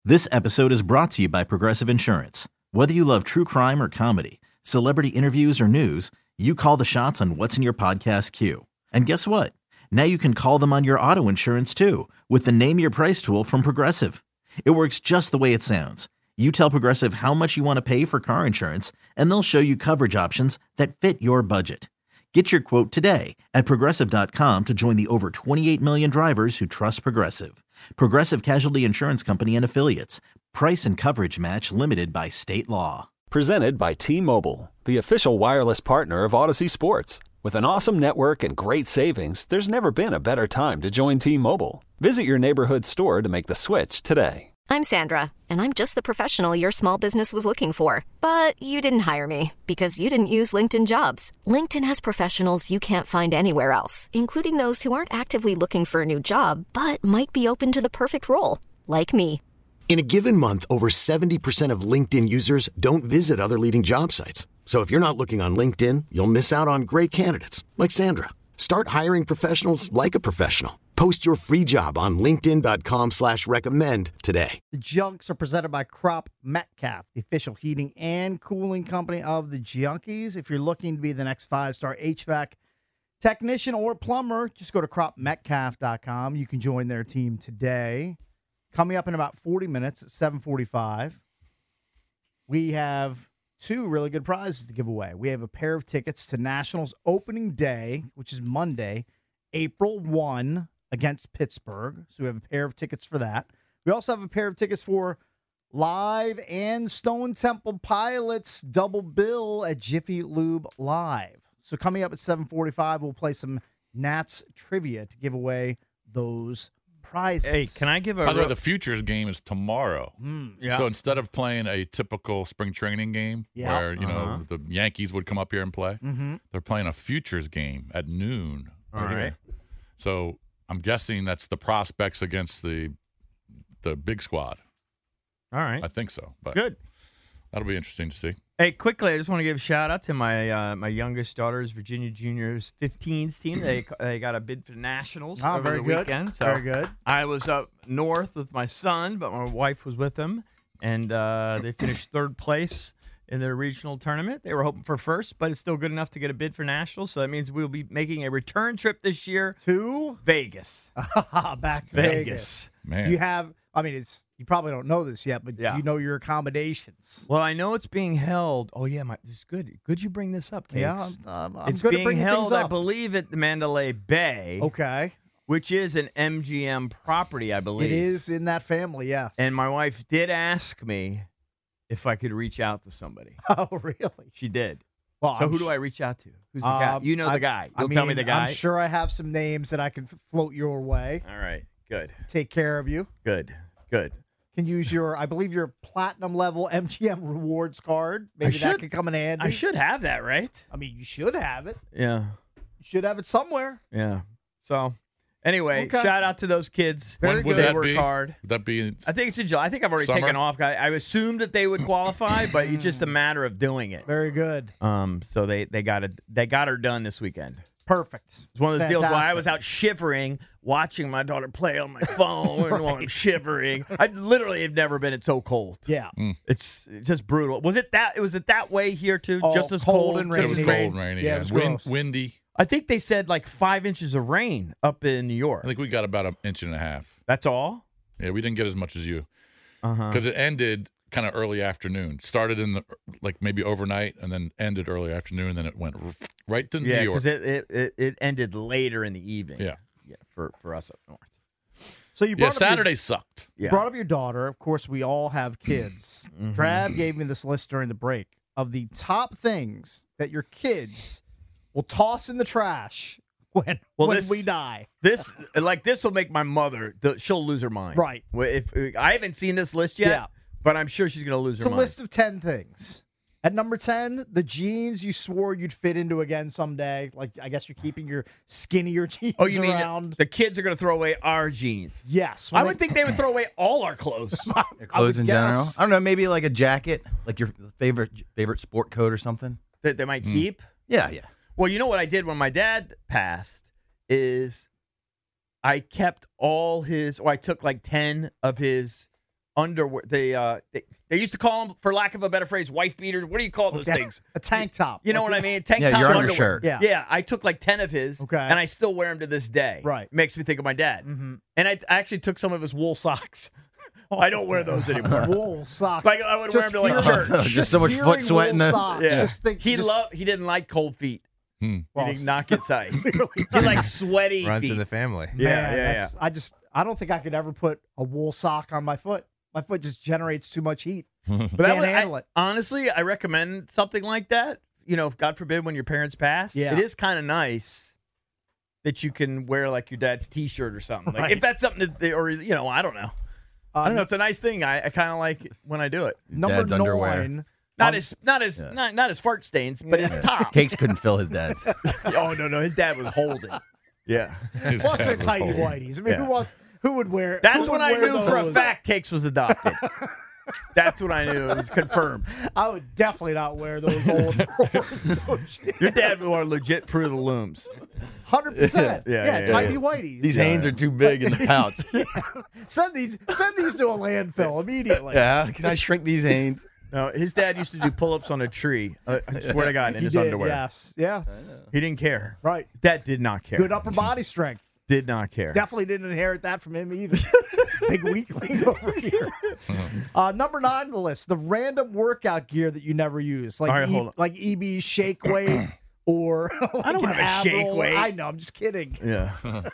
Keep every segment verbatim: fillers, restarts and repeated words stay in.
This episode is brought to you by Progressive Insurance. Whether you love true crime or comedy, celebrity interviews or news, you call the shots on what's in your podcast queue. And guess what? Now you can call them on your auto insurance too with the Name Your Price tool from Progressive. It works just the way it sounds. You tell Progressive how much you want to pay for car insurance, and they'll show you coverage options that fit your budget. Get your quote today at Progressive dot com to join the over twenty-eight million drivers who trust Progressive. Progressive Casualty Insurance Company and Affiliates. Price and coverage match limited by state law. Presented by T-Mobile, the official wireless partner of Odyssey Sports. With an awesome network and great savings, there's never been a better time to join T-Mobile. Visit your neighborhood store to make the switch today. I'm Sandra, and I'm just the professional your small business was looking for. But you didn't hire me because you didn't use LinkedIn Jobs. LinkedIn has professionals you can't find anywhere else, including those who aren't actively looking for a new job, but might be open to the perfect role, like me. In a given month, over seventy percent of LinkedIn users don't visit other leading job sites. So if you're not looking on LinkedIn, you'll miss out on great candidates like Sandra. Start hiring professionals like a professional. Post your free job on linkedin dot com slash recommend today. The Junks are presented by Crop Metcalf, the official heating and cooling company of the Junkies. If you're looking to be the next five-star H V A C technician or plumber, just go to crop metcalf dot com. You can join their team today. Coming up in about forty minutes at seven forty-five, we have two really good prizes to give away. We have a pair of tickets to Nationals opening day, which is Monday, April first, against Pittsburgh. So we have a pair of tickets for that. We also have a pair of tickets for Live and Stone Temple Pilots double bill at Jiffy Lube Live. So coming up at seven forty-five, we'll play some Nats trivia to give away those prizes. Hey, can I give a... By the way, the Futures game is tomorrow. Mm, yeah. So instead of playing a typical spring training game Yeah. where, you know, Uh-huh. the Yankees would come up here and play, Mm-hmm. they're playing a Futures game at noon. All right right. here. So I'm guessing that's the prospects against the the big squad. All right. I think so. But Good. that'll be interesting to see. Hey, quickly, I just want to give a shout out to my uh, my youngest daughter's Virginia Juniors fifteens team. They they got a bid for nationals Oh, over very the good. weekend. So Very good. I was up north with my son, but my wife was with them, and uh, they finished third place in their regional tournament. They were hoping for first, but it's still good enough to get a bid for nationals. So that means we'll be making a return trip this year To Vegas. back to Vegas. Vegas. Man. Do you have, I mean, it's you probably don't know this yet, but Yeah. you know your accommodations. Well, I know it's being held. Oh yeah, my this is good. Good you bring this up, Cakes. Yeah, I'm, um, I'm it's good being at bringing held, things I up. believe, at the Mandalay Bay, Okay. which is an M G M property, I believe. It is in that family, yes. And my wife did ask me if I could reach out to somebody. Oh, really? She did. Well, So I'm who sh- do I reach out to? Who's the guy? um, You know the I- guy. I You'll tell me the mean, guy. I'm sure I have some names that I can f- float your way. All right. Good. Take care of you. Good. Good. Can use your, I believe, your platinum level M G M rewards card. Maybe that should- could come in handy. I should have that, right? I mean, you should have it. Yeah. You should have it somewhere. Yeah. So, anyway, Okay. shout out to those kids. Very When would They that work be? hard. Would that be I think it's in July. I think I've already Summer? taken off. I, I assumed that they would qualify, but it's just a matter of doing it. Very good. Um, so they they got it. They got her done this weekend. Perfect. It's one of those deals where I Fantastic. was out shivering, watching my daughter play on my phone while I'm shivering. I literally have never been it so cold. Yeah. It's, it's just brutal. Was it that? Was it that way here too? Oh, just as cold cold, and just it was as rainy. rain? cold and rainy? Yeah, it Yeah, was Wind, gross. windy. I think they said like five inches of rain up in New York. I think we got about an inch and a half. That's all. Yeah, we didn't get as much as you Uh-huh. because it ended kind of early afternoon. Started in the like maybe overnight and then ended early afternoon. Then it went r- right to Yeah, New York. because it, it, it it ended later in the evening. Yeah. yeah, for for us up north. So you Yeah, brought up your- Saturday sucked. You Yeah. brought up your daughter. Of course, we all have kids. Mm-hmm. Trav gave me this list during the break of the top things that your kids will toss in the trash when, Well, when this- we die. This like this will make my mother. The, she'll lose her mind. Right. Well, If, if I haven't seen this list yet, Yeah. but I'm sure she's gonna lose It's her a mind. list of ten things. At number ten, the jeans you swore you'd fit into again someday. Like, I guess you're keeping your skinnier jeans Oh, you mean around. the kids are going to throw away our jeans? Yes. I would think they would throw away all our clothes. Your clothes would in general. guess. I don't know, maybe like a jacket, like your favorite favorite sport coat or something. that they might keep. Yeah, yeah. Well, you know what I did when my dad passed is I kept all his, or I took like ten of his underwear. They uh they, they used to call them, for lack of a better phrase, wife beaters. What do you call those Okay. things? A tank top. You know what I mean? Tank Yeah, top your underwear. undershirt. Yeah. Yeah, I took like ten of his, Okay. and I still wear them to this day. Right. It makes me think of my dad. Mm-hmm. And I, I actually took some of his wool socks. I don't wear those anymore. Wool socks. Like I would wear them to like hearing- church. Just so much hearing foot sweat wool in this. socks, Yeah. Just think, he just, loved. He didn't like cold feet. Hmm. well, he did not get size. He liked sweaty Runs feet. in the family. Yeah, Man, yeah, that's- I just, I don't think I could ever put a wool sock on my foot. My foot just generates too much heat. But that Can't was, I- handle it. honestly, I recommend something like that. You know, if God forbid when your parents pass, Yeah. it is kind of nice that you can wear like your dad's T-shirt or something. Like Right. if that's something that, they, or you know, I don't know. Uh, I don't know. It's a nice thing. I, I kind of like it when I do it. Number Dad's nine. underwear. Not um, as not as Yeah. not not as fart stains, but his top. Cakes couldn't fill his dad's. Oh no, no, his dad was holding. Yeah, His Plus dad they're was tidy holding. whities. I mean, Yeah. who wants? Who would wear? that's who when would I wear knew for a those? fact Cakes was adopted. That's when I knew it was confirmed. I would definitely not wear those old drawers. No Your dad wore legit Fruit of the Looms. Hundred percent. Yeah, Yeah, yeah, tidy yeah. whities. These hands are too big in the pouch. Send these. Send these to a landfill immediately. Yeah, can I shrink these hands? No, his dad used to do pull-ups on a tree. Uh, I swear to God, in He his did, underwear. Yes. Yes. He didn't care. Right. Dad did not care. Good upper body strength. Did not care. Definitely didn't inherit that from him either. Big weakling over here. Uh, number nine on the list: the random workout gear that you never use, like All right, e- hold on. like E B's shake weight or like I don't an have a shake ab-roll. weight. I know. I'm just kidding. Yeah.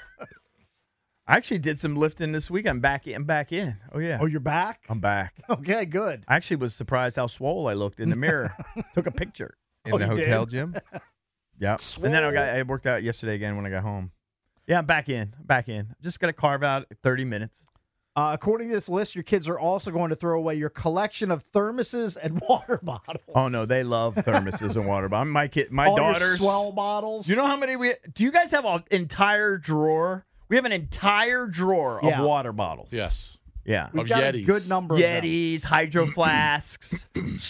I actually did some lifting this week. I'm back in. I'm back in. Oh yeah. Oh, you're back. I'm back. Okay, good. I actually was surprised how swole I looked in the mirror. Took a picture. In Oh, the you hotel did? gym? Yeah. And then I got I worked out yesterday again when I got home. Yeah, I'm back in. Back in. Just got to carve out thirty minutes. Uh, according to this list, your kids are also going to throw away your collection of thermoses and water bottles. Oh no, they love thermoses and water bottles. My kid, my All your daughters. swell bottles. You know how many we? Do you guys have an entire drawer? We have an entire drawer Yeah. of water bottles. Yes. Yeah. We've of got Yetis. a good number. Of them. Yetis, hydro flasks,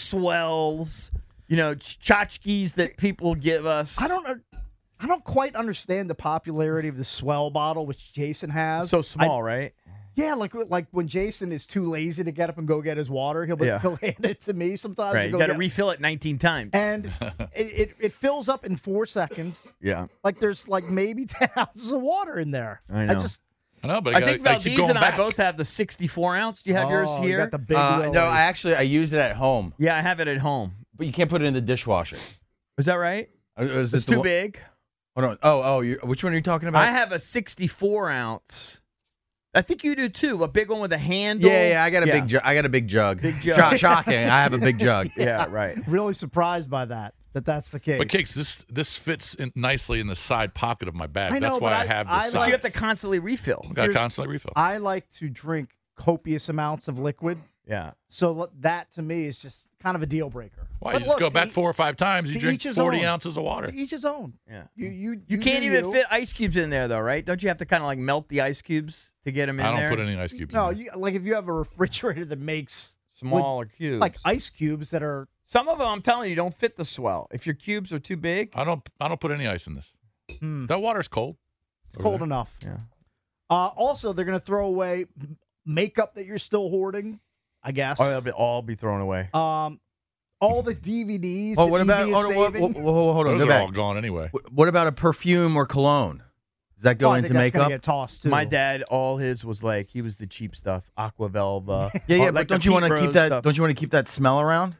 swells, you know, ch- tchotchkes that people give us. I don't. I don't quite understand the popularity of the swell bottle, which Jason has. So small, right? Yeah, like like when Jason is too lazy to get up and go get his water, he'll be, Yeah. he'll hand it to me sometimes. Right. to You go got to get- refill it nineteen times. and it, it it fills up in four seconds. yeah. Like there's like maybe ten ounces of water in there. I know. just I know, but I, I gotta, think I keep Valdez going and back. I both have the sixty-four ounce. Do you have yours oh, you here? got the big Uh, Willie. no, I actually I use it at home, yeah, I have it at home. but you can't put it in the dishwasher. Is that right? Uh, Is It's it the too one- big. Hold on. Oh, oh, you which one are you talking about? I have a sixty-four ounce. I think you do too. A big one with a handle. yeah, yeah, I got a Yeah. big jug. I got a big jug. Big jug. Shock- shocking. I have a big jug. Yeah, right. really surprised by that. That that's the case. But Cakes, this this fits in nicely in the side pocket of my bag. I know, That's why but I, I- have I the like- But size. you have to constantly refill. Got to Here's- constantly refill. I like to drink copious amounts of liquid, Yeah. so l- that to me is just kind of a deal breaker. Why? But You just look, go back to four or five times. You to drink each his forty own. ounces of water. To each his own. Yeah. You you You you can't do even you. fit ice cubes in there, though, right? Don't you have to kind of like melt the ice cubes to get them in I don't there? put any ice cubes No, in there. you like if you have a refrigerator that makes Smaller cubes. like ice cubes that are Some of them, I'm telling you, don't fit the swell. If your cubes are too big, I don't I don't put any ice in this. hmm, That water's cold. it's over cold there. enough. yeah. Uh, also, they're going to throw away m- makeup that you're still hoarding, I guess. Oh, they'll be, all be thrown away. Um, all the D V Ds. Oh, that what E B about? is Hold on, what, saving. what, what, hold on. Those Go are back. all gone anyway. What- What about a perfume or cologne? Does that go Oh, I into think that's gonna makeup? get tossed too. My dad, all his was like, he was the cheap stuff. Aqua Velva. Yeah, yeah. Or But like the don't you want to Pete keep Rose that? stuff. Don't you want to keep that smell around?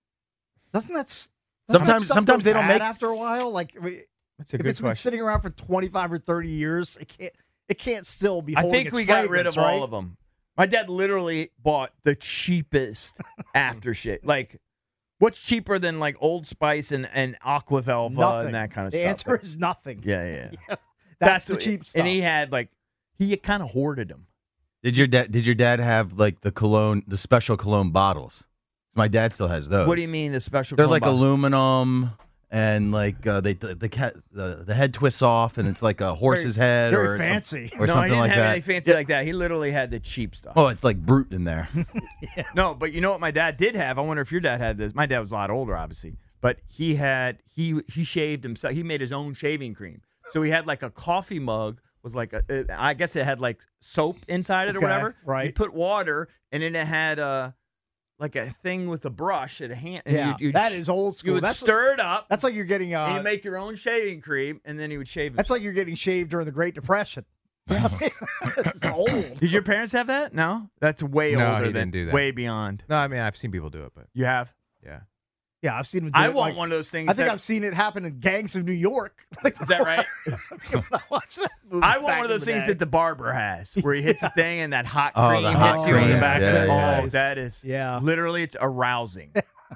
Doesn't that s- doesn't that Sometimes- stuff sometimes go they don't bad make- after a while. Like I mean, That's a if good it's been question. sitting around for twenty-five or thirty years, it can't it can't still be. I holding think its we got rid fragrance, of right? all of them. My dad literally bought the cheapest aftershave. Like, what's cheaper than like Old Spice and, and Aqua Velva Nothing. and that kind of the stuff? answer is nothing. yeah, yeah, yeah. That's, the what- cheap stuff. And he had like, he kind of hoarded them. Did your dad? Did your dad have like the cologne, the special cologne bottles? My dad still has those. What do you mean the special? They're cologne like bottle? aluminum, and like uh, they the, the cat the, the head twists off, and it's like a horse's head very or some- fancy. or no, something he didn't like have that. anything fancy like that. He literally had the cheap stuff. Oh, it's like brute in there. No, but you know what my dad did have? I wonder if your dad had this. My dad was a lot older, obviously, but he had he he shaved himself. He made his own shaving cream. So he had like a coffee mug was like a, it, I guess it had like soap inside it or Okay, whatever. right. You put water, and then it had a like a thing with a brush and a hand. And Yeah, you'd, you'd that sh- is old school. You would That's- stir it up. That's like you're getting. and you Uh, make your own shaving cream, and then you would shave it. that's like you're getting shaved during the Great Depression. It's old. Did your parents have that? No, that's way No, older he than didn't do that. way beyond. No, I mean I've seen people do it, but You have. yeah. Yeah, I've seen him. Do I it, want like- one of those things. I think that, I've seen it happen in Gangs of New York. Like, Is that right? when I watched that movie I want back one of in those the things day. that the barber has, where he hits the thing and that hot Oh, cream the hot hits you in the cream. back. Yeah, yeah. Oh, that is Yeah. literally it's arousing.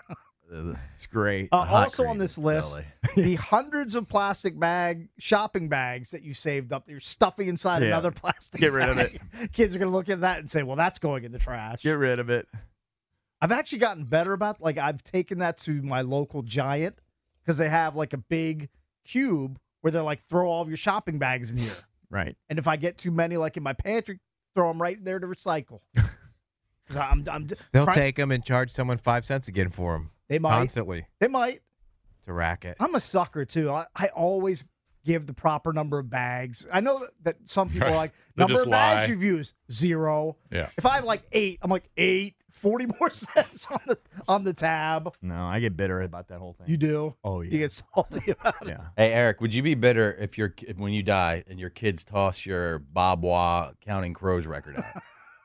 It's great. Uh, hot also on cream this is list, the hundreds of plastic bag shopping bags that you saved up, that you're stuffing inside Yeah. another plastic. Get rid of bag. Kids are gonna look at that and say, "Well, that's going in the trash." Get rid of it. I've actually gotten better about. Like I've taken that to my local Giant because they have like a big cube where they're like, throw all of your shopping bags in here, Right. and if I get too many, like in my pantry, throw them right there to recycle. Because I'm, I'm They'll try- take them and charge someone five cents again for them. They might. Constantly They might. to rack it. I'm a sucker too. I, I always give the proper number of bags. I know that, that some people are Right. like, They number just of bags lie. you've used, zero. Yeah. If I have like eight, I'm like eight, forty more cents on the on the tab. No, I get bitter about that whole thing. You do. Oh, yeah. You get salty about it. Yeah. Hey Eric, would you be bitter if your ki- when you die and your kids toss your Bob Wah Counting Crows record out?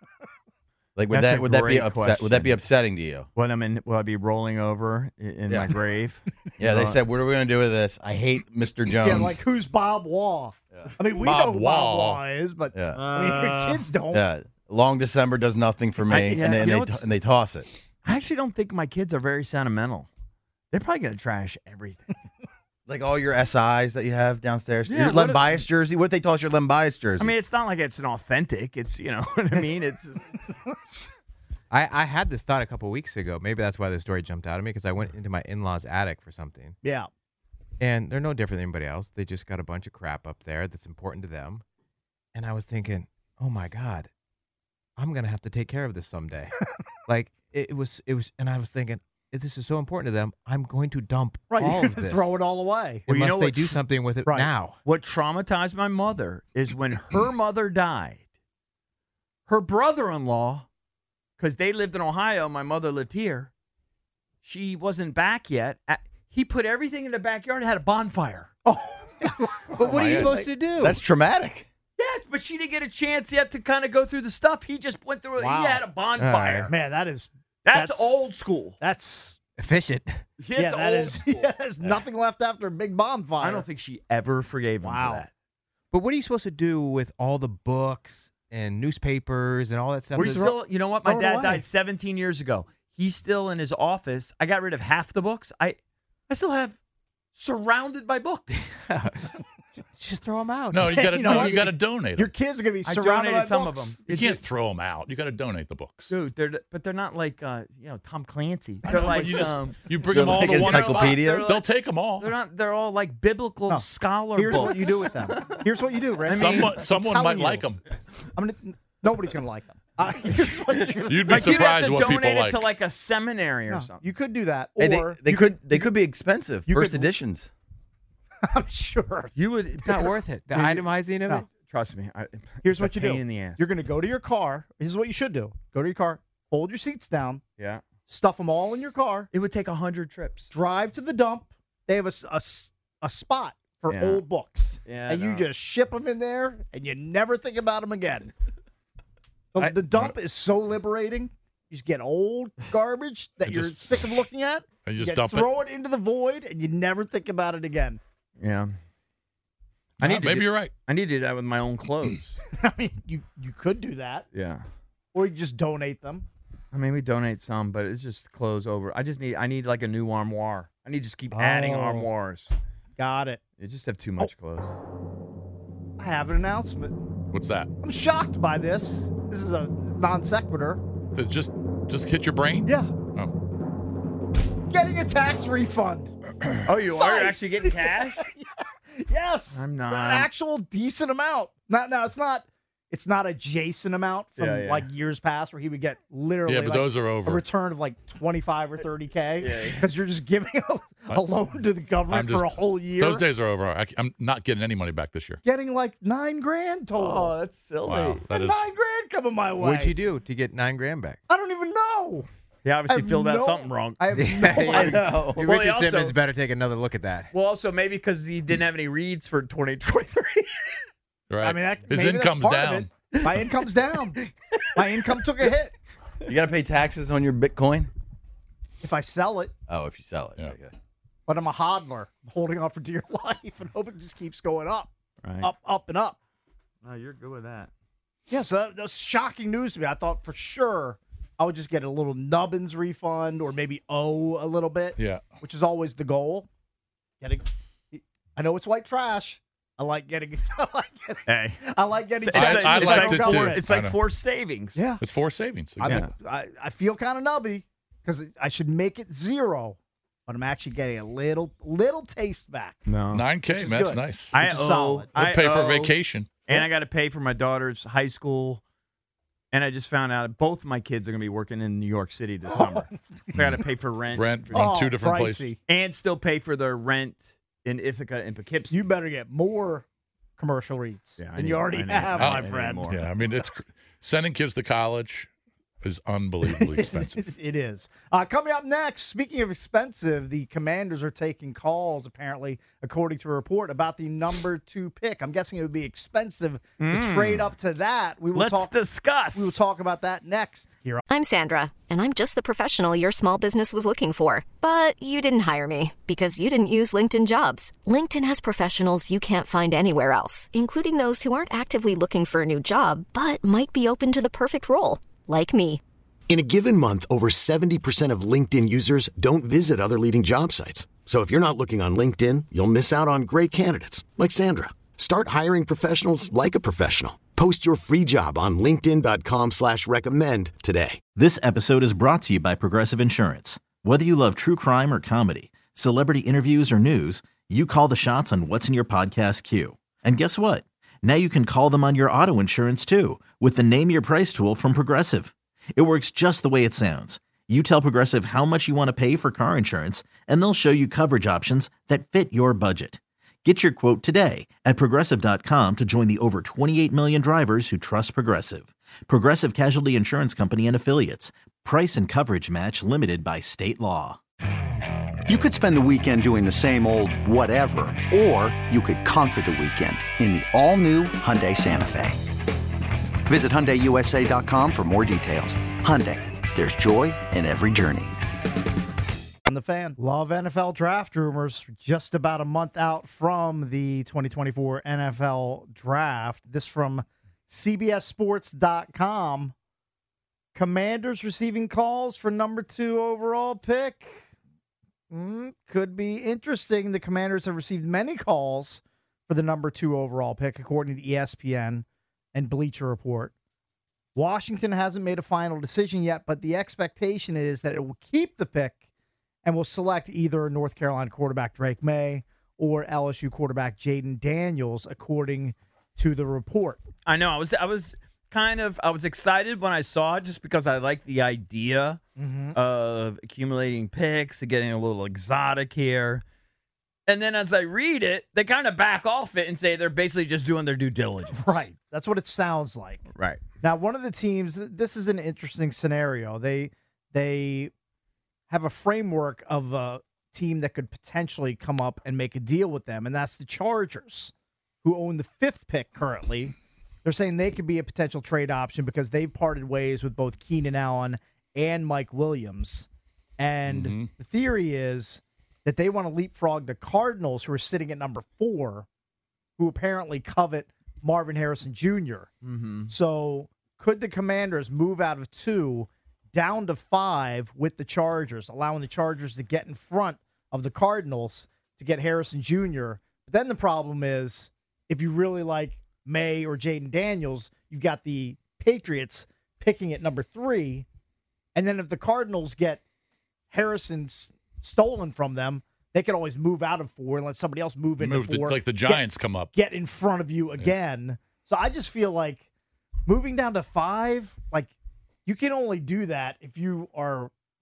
Like would That's that a would that be great upset? Would that be question. upsetting to you? When I'm in, will I be rolling over i- in Yeah. my grave? Yeah, they Uh, said, "What are we going to do with this?" I hate Mister Jones. Yeah, like who's Bob Wah? I mean, we Bob know who Wah. Bob Wah is, but yeah, I mean, your Uh, kids don't. yeah. Long December does nothing for me, I- yeah, and then you know they what's- and they toss it. I actually don't think my kids are very sentimental. They're probably gonna trash everything. Like all your S Is that you have downstairs. Yeah, your what Len if- Bias jersey. What if they toss your Len Bias jersey? I mean, it's not like it's an authentic. It's you know what I mean. It's I, I had this thought a couple weeks ago. Maybe that's why the story jumped out at me because I went into my in-laws' attic for something. Yeah. And they're no different than anybody else. They just got a bunch of crap up there that's important to them. And I was thinking, oh my God, I'm gonna have to take care of this someday. like it, it was, it was, and I was thinking, if this is so important to them, I'm going to dump Right. all You're of gonna this. throw it all away. Well, you unless know they what do tr- something with it Right. now. what traumatized my mother is when her mother died. Her brother-in-law, because they lived in Ohio, my mother lived here. She wasn't back yet. At- He put everything in the backyard and had a bonfire. Oh, But what are you my supposed to do? That's traumatic. Yes, but she didn't get a chance yet to kind of go through the stuff. He just went through it. Wow. He had a bonfire. right. man, that is That's, That's- old school. that's efficient. It's yeah, that old is. school. Yeah, there's nothing left after a big bonfire. I don't think she ever forgave him Wow. for that. But what are you supposed to do with all the books and newspapers and all that stuff? We're That's- still, you know what? My throw it dad away. died seventeen years ago. He's still in his office. I got rid of half the books. I, I still have surrounded by books. Just throw them out. No, you got to You know no, what? you got to donate Your them. kids are going to be I surrounded by donated some of books. them. You can't throw them out. You got to donate the books. Dude, they're but they're not like uh, you know Tom Clancy. I They're know, but like you just um, you bring They're them all like to one spot. encyclopedias? They'll take them all. they're not. They're all like biblical No. scholar Here's books. what you do with them. Here's what you do, Randy. Someone, I'm someone telling might you. like them. I'm gonna, nobody's going to like them. Uh, here's what you're- You'd be Like, you'd have surprised to what donate people it like. to like a seminary or No, something. you could do that. Or Hey, they they you could they could be expensive. you First could- editions. I'm sure. You would. It's not worth it. The Yeah, you- itemizing of no. it. Trust me. I, Here's it's what a you do. pain in the ass. You're going to go to your car. This is what you should do. Go to your car, fold your seats down, yeah. stuff them all in your car, It would take a hundred trips. drive to the dump. They have a, s- a s- a spot for Yeah. old books. Yeah, and you no. just ship them in there, and you never think about them again. The, I- the dump is so liberating. You just get old garbage that And you're just- sick of looking at. And you You just dump it. throw it into the void, and you never think about it again. Yeah. Ah, I need to maybe do, you're right. I need to do that with my own clothes. I mean, you you could do that, yeah. or you just donate them. I mean, we donate some, but it's just clothes over. I just need. I need like a new armoire. I need to just keep adding Oh. armoires. Got it. You just have too much clothes. I have an announcement. What's that? I'm shocked by this. This is a non sequitur. Does it just just hit your brain? Yeah, Oh. getting a tax refund. Oh, you are Nice. actually getting cash? Yes, I'm not. An actual decent amount. Not now. It's not. It's not a Jason amount from Yeah, yeah. like years past where he would get literally Yeah, but like, those are over. a return of like twenty-five or thirty k Yeah, yeah. because you're just giving a, I- loan to the government I'm just, for a whole year. Those days are over. I, I'm not getting any money back this year. Getting like nine grand total. Oh, that's silly. Wow, that and is. nine grand coming my way. What'd you do to get nine grand back? I don't even know. He I obviously have filled out no- something wrong. I have no Yeah, idea. know. Hey, Well, Richard he also- Simmons better take another look at that. Well, also maybe because he didn't have any reads for twenty twenty-three. Right. I mean, that, his maybe that's income's part of down. it. My income's down. My income took a hit. You got to pay taxes on your Bitcoin? If I sell it, Oh, if you sell it. Yeah. Okay. but I'm a hodler, I'm holding on for dear life and hoping it just keeps going up, Right. up, up, and up. Oh, you're good with that. Yeah, so that, that was shocking news to me. I thought for sure I would just get a little nubbins refund or maybe owe a little bit, Yeah. which is always the goal. Getting, I know it's white trash. I like getting. I like getting. Hey. I like getting. It's I- checks I from the liked federal it too. government. It's I like know. forced savings. Yeah, It's four savings. I'm Exactly. a, I, I feel kind of nubby because I should make it zero, but I'm actually getting a little little taste back. No. nine Which K, is man. That's good. nice. I Which is owe. solid. I We'll pay for owe, vacation. and I got to pay for my daughter's high school. And I just found out both my kids are going to be working in New York City this summer. So I got to pay for rent, Rent for- on Oh, two different pricey. places. and still pay for their rent in Ithaca and Poughkeepsie. You better get more commercial reads Yeah, I than need- you already I need- have, I my need friend. more. Yeah, I mean, it's cr- sending kids to college is unbelievably expensive. It is. Uh, coming up next, speaking of expensive, the Commanders are taking calls, apparently, according to a report, about the number two pick. I'm guessing it would be expensive to trade up to that. We will Let's talk. discuss. We will talk about that next here. I'm Sandra, and I'm just the professional your small business was looking for. But you didn't hire me because you didn't use LinkedIn Jobs. LinkedIn has professionals you can't find anywhere else, including those who aren't actively looking for a new job, but might be open to the perfect role, like me. In a given month, over seventy percent of LinkedIn users don't visit other leading job sites. So if you're not looking on LinkedIn, you'll miss out on great candidates like Sandra. Start hiring professionals like a professional. Post your free job on linkedin dot com slash recommend today. This episode is brought to you by Progressive Insurance. Whether you love true crime or comedy, celebrity interviews or news, you call the shots on what's in your podcast queue. And guess what? Now you can call them on your auto insurance too with the Name Your Price tool from Progressive. It works just the way it sounds. You tell Progressive how much you want to pay for car insurance, and they'll show you coverage options that fit your budget. Get your quote today at Progressive dot com to join the over twenty-eight million drivers who trust Progressive. Progressive Casualty Insurance Company and Affiliates. Price and coverage match limited by state law. You could spend the weekend doing the same old whatever, or you could conquer the weekend in the all-new Hyundai Santa Fe. Visit Hyundai U S A dot com for more details. Hyundai, there's joy in every journey. I'm the fan. Love N F L draft rumors. Just about a month out from the twenty twenty-four N F L draft. This from C B S Sports dot com. Commanders receiving calls for number two overall pick. Mm, could be interesting. The Commanders have received many calls for the number two overall pick, according to E S P N and Bleacher Report. Washington hasn't made a final decision yet, but the expectation is that it will keep the pick and will select either North Carolina quarterback Drake May or L S U quarterback Jaden Daniels, according to the report. I know. I was. I was kind of. I was excited when I saw it, just because I like the idea Mm-hmm. of accumulating picks and getting a little exotic here. And then as I read it, they kind of back off it and say they're basically just doing their due diligence. Right. That's what it sounds like. Right. Now, one of the teams, this is an interesting scenario. They they have a framework of a team that could potentially come up and make a deal with them, and that's the Chargers, who own the fifth pick currently. They're saying they could be a potential trade option because they've parted ways with both Keenan Allen and Mike Williams. And Mm-hmm. the theory is that they want to leapfrog the Cardinals, who are sitting at number four, who apparently covet Marvin Harrison Junior Mm-hmm. So could the Commanders move out of two down to five with the Chargers, allowing the Chargers to get in front of the Cardinals to get Harrison Junior? But then the problem is, if you really like May or Jaden Daniels, you've got the Patriots picking at number three. And then if the Cardinals get Harrison s- stolen from them, they can always move out of four and let somebody else move into Move the, four. like the get- Giants come up. Get in front of you again. So I just feel like moving down to five, like you can only do that if you are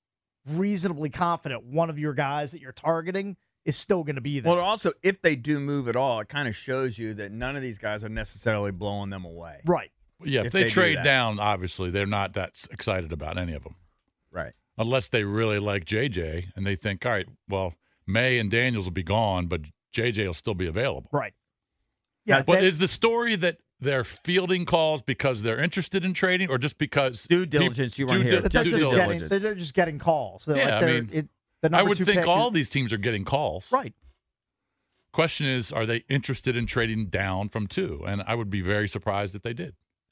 reasonably confident one of your guys that you're targeting is still going to be there. Well, also, if they do move at all, it kind of shows you that none of these guys are necessarily blowing them away. Right. Yeah, if, If they, they do trade that. down, obviously they're not that s- excited about any of them. Right. Unless they really like J J and they think, all right, well, May and Daniels will be gone, but J J will still be available. Right. Yeah. But that- is the story that they're fielding calls because they're interested in trading, or just because Due diligence, you weren't due here. that di- they're, due just diligence. getting, they're just getting calls. They're Yeah, like I they're- mean, it, the I number would two think pick all is- these teams are getting calls. Right. Question is, are they interested in trading down from two? And I would be very surprised if they did.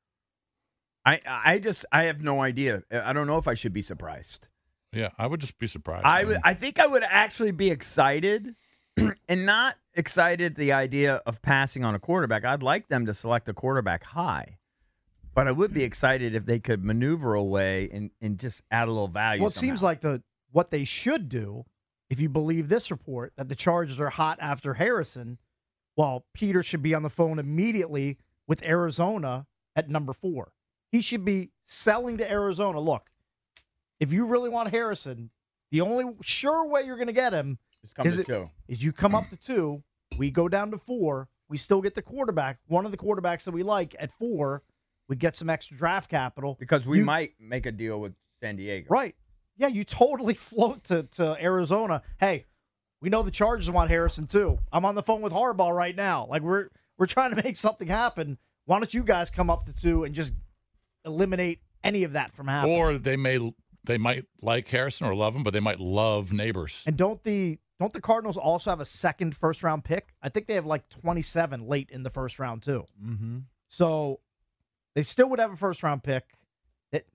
I, I just I have no idea. I don't know if I should be surprised. Yeah, I would just be surprised. I I would. mean, I think I would actually be excited, and not excited the idea of passing on a quarterback. I'd like them to select a quarterback high, but I would be excited if they could maneuver away and, and just add a little value. Well, it somehow. seems like the what they should do, if you believe this report, that the Chargers are hot after Harrison, while Peter should be on the phone immediately with Arizona at number four. He should be selling to Arizona. Look, if you really want Harrison, the only sure way you're going to get him Just come is, to it, two. is you come up to two, we go down to four, we still get the quarterback, one of the quarterbacks that we like at four, we get some extra draft capital. Because we You- might make a deal with San Diego. Right. Yeah, you totally float to, to Arizona. Hey, we know the Chargers want Harrison too. I'm on the phone with Harbaugh right now. Like we're we're trying to make something happen. Why don't you guys come up to two and just eliminate any of that from happening? or they may they might like Harrison or love him, but they might love Neighbors. And don't the don't the Cardinals also have a second first round pick? I think they have like twenty-seven late in the first round too. Mm-hmm. So they still would have a first round pick. That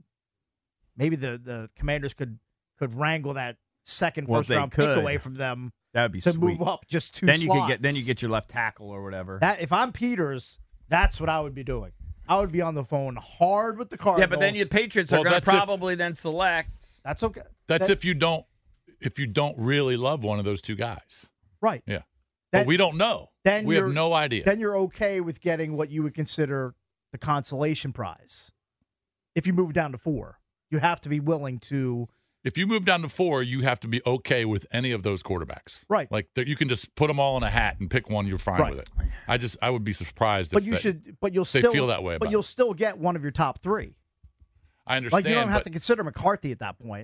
maybe the, the Commanders could could wrangle that second Well, if first they round could, pick away from them That would be to sweet. move up just two Then you slots. could get then you get your left tackle or whatever. that. If I'm Peters, that's what I would be doing. I would be on the phone hard with the Cardinals. yeah, but then your Patriots Well, are going to that's if- probably then select. That's okay. That's That- if you don't if you don't really love one of those two guys. right. Yeah. Then- but we don't know. Then we have you're- no idea. Then you're okay with getting what you would consider the consolation prize. If you move down to four, you have to be willing to. If you move down to four, you have to be okay with any of those quarterbacks. Right. Like there- you can just put them all in a hat and pick one. You're fine Right. with it. I just I would be surprised But if you they, should. But you'll they still feel that way But about you'll it. still get one of your top three. I understand. Like you don't have but to consider McCarthy at that point.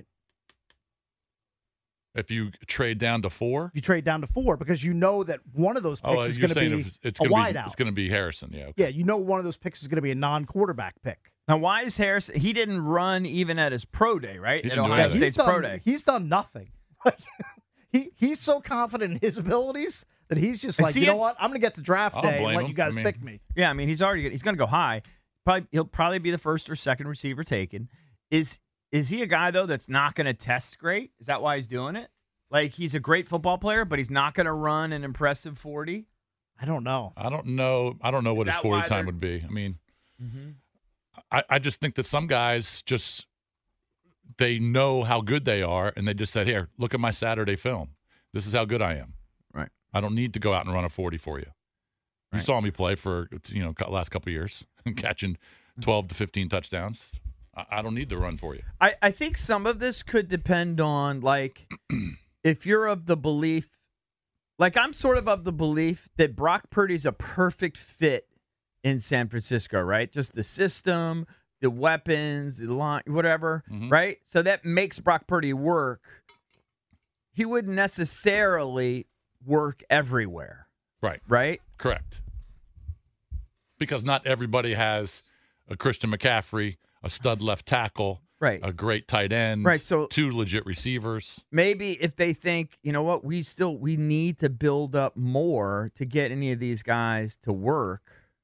if you trade down to four, If you trade down to four, because you know that one of those oh, picks is you're going to saying be if it's, it's a going to be wideout. it's going to be Harrison. Yeah. Okay. Yeah, you know one of those picks is going to be a non-quarterback pick. Now, why is Harris? He didn't run even at his pro day, right? He At didn't do Ohio anything. he's State's done, pro day. He's done nothing. Like, he he's so confident in his abilities that he's just I like, see you know it- what? I'm going to get to draft I day don't and blame let him. you guys I mean- pick me. Yeah, I mean, he's already he's going to go high. Probably he'll probably be the first or second receiver taken. Is is he a guy though that's not going to test great? Is that why he's doing it? Like he's a great football player, but he's not going to run an impressive forty. I don't know. I don't know. I don't know what Is his that why forty time they're- would be. I mean, Mm-hmm. I, I just think that some guys just they know how good they are, and they just said, "Here, look at my Saturday film. This is how good I am." Right. I don't need to go out and run a forty for you. You Right. saw me play for you know last couple of years, catching twelve to fifteen touchdowns. I, I don't need to run for you. I, I think some of this could depend on, like, if you're of the belief, like, I'm sort of of the belief that Brock Purdy's a perfect fit in San Francisco, right? Just the system, the weapons, the line, whatever, Mhm. right? So that makes Brock Purdy work. He wouldn't necessarily work everywhere, Right. right? Correct. Because not everybody has a Christian McCaffrey, a stud left tackle, Right. a great tight end, Right, so- two legit receivers. Maybe if they think, you know what, we still we need to build up more to get any of these guys to work.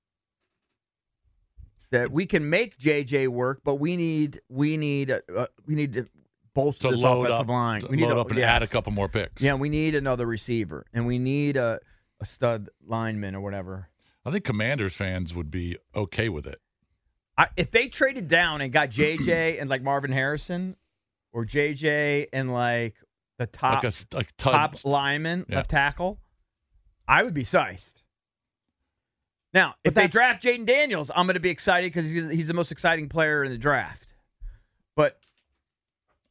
That we can make J J work, but we need we need uh, uh, we need to bolster To this load offensive up, line. to We need load to, up and yes. add a couple more picks. Yeah, we need another receiver, and we need a a stud lineman or whatever. I think Commanders fans would be okay with it. I, if they traded down and got J J and like Marvin Harrison, or J J and like the top Like a s- like Tud- top lineman, Yeah. left tackle, I would be sized. Now, if But they that's- draft Jaden Daniels, I'm going to be excited because he's, he's the most exciting player in the draft. But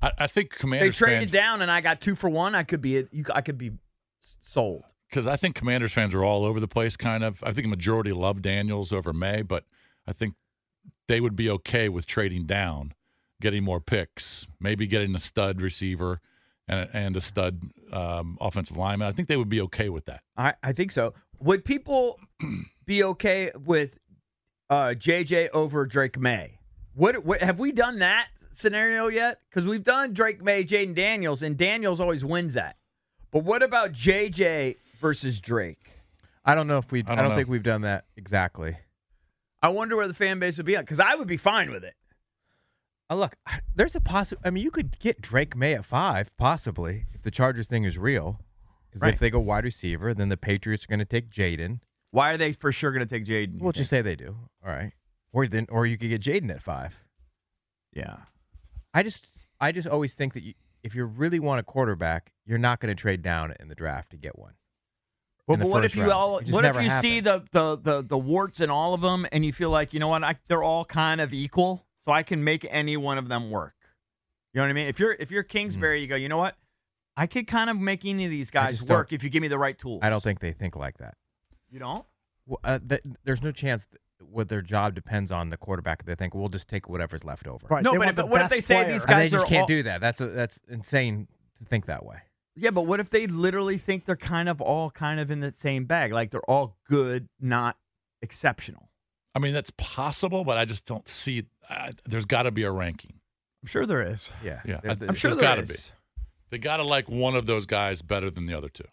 I, I think They Commanders traded fans, down, and I got two for one. I could be, you, I could be sold. because I think Commanders fans are all over the place. Kind of. I think a majority love Daniels over May, but I think they would be okay with trading down, getting more picks, maybe getting a stud receiver and and a stud um, offensive lineman. I think they would be okay with that. I, I think so. Would people be okay with uh, J J over Drake May? What, what have we done that scenario yet? Because we've done Drake May, Jaden Daniels, and Daniels always wins that. But what about J J versus Drake? I don't know if we. I I don't, don't know. think we've done that exactly. I wonder where the fan base would be at, because I would be fine with it. Uh, look, there's a possi I mean, you could get Drake May at five, possibly, if the Chargers thing is real. Because Right. if they go wide receiver, then the Patriots are going to take Jaden. Why are they for sure going to take Jaden? We'll just say they do. All right. Or then, or you could get Jaden at five. Yeah. I just, I just always think that you, if you really want a quarterback, you're not going to trade down in the draft to get one. Well, in the but what first if you round. all? It just What if never you see happens. the, the the the warts in all of them, and you feel like, you know what? I, they're all kind of equal, so I can make any one of them work. You know what I mean? If you're if you're Kingsbury, you go, you know what? I could kind of make any of these I guys just don't- work if you give me the right tools. I don't think they think like that. You don't. Well, uh, th- there's no chance that what their job depends on the quarterback. They think we'll just take whatever's left over. Right. No, they but want if- the what if best they say player. these And guys they just are can't all- do that. That's a, that's insane to think that way. Yeah, but what if they literally think they're kind of all kind of in the same bag? Like they're all good, not exceptional. I mean, that's possible, but I just don't see. Uh, there's got to be a ranking. I'm sure there is. Yeah, Yeah, There- I- there- I'm sure There's there gotta is. be. They got to like one of those guys better than the other two.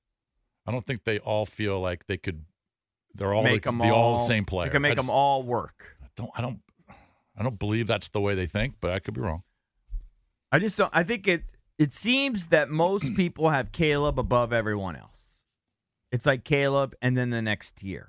I don't think they all feel like they could. They're all Make like, them the, all, all the same player. They can make I them just all work. Don't I don't. I don't believe that's the way they think, but I could be wrong. I just don't. I think it. It seems that most people have Caleb above everyone else. It's like Caleb and then the next tier.